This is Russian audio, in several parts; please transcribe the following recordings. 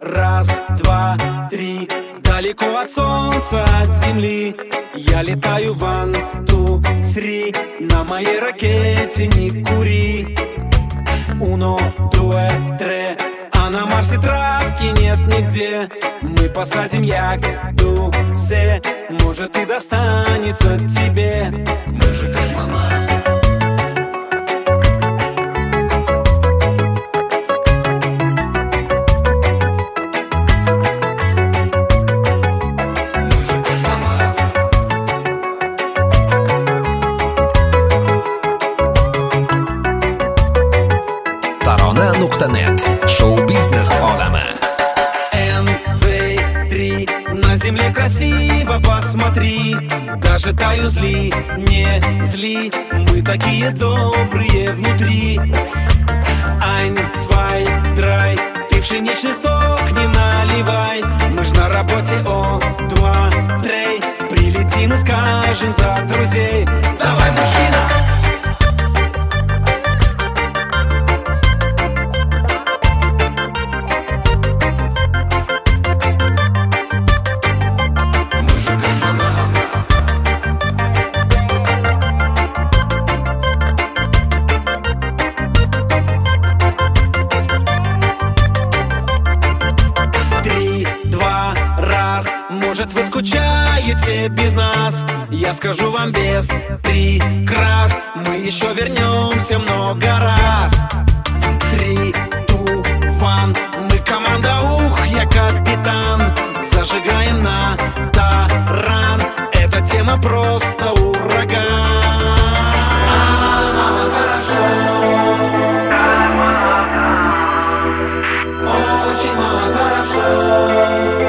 Раз, два, три. Далеко от солнца, от земли я летаю one, two, three. На моей ракете не кури. Uno, due, tre. А на Марсе травки нет нигде. Мы посадим ягоду се. Может и достанется тебе. Мы же космонавты. Tarona.net. Шоу-бизнес olami. N, 2, 3. На земле красиво, посмотри. Даже таю зли, не зли. Мы такие добрые внутри. Ein, zwei, drei. Ты пшеничный сок не наливай. Мы ж на работе о, два, трей. Прилетим и скажем за друзей. Давай, мужчина! Может, вы скучаете без нас? Я скажу вам без прикрас. Мы еще вернемся много раз. 3, 2, 1. Мы команда, ух, я капитан. Зажигаем на таран. Эта тема просто ураган. Мама, хорошо. Очень, мама, хорошо.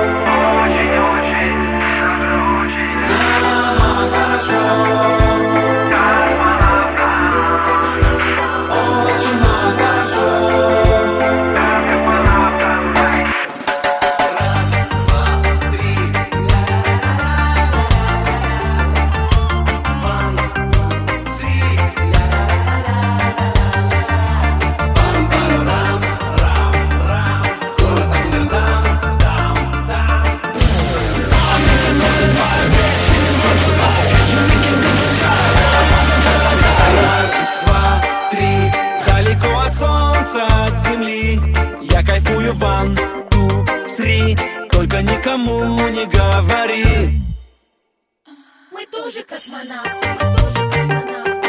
От земли я кайфую one, two, three. Только никому не говори. Мы тоже космонавты, мы тоже космонавты,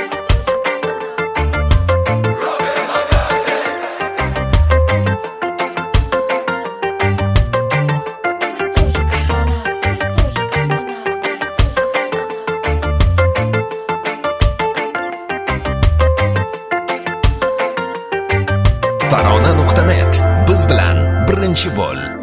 мы тоже космонавты. Мы тоже космонавты, Tarona.net. Biz bilan birinchi bo'l.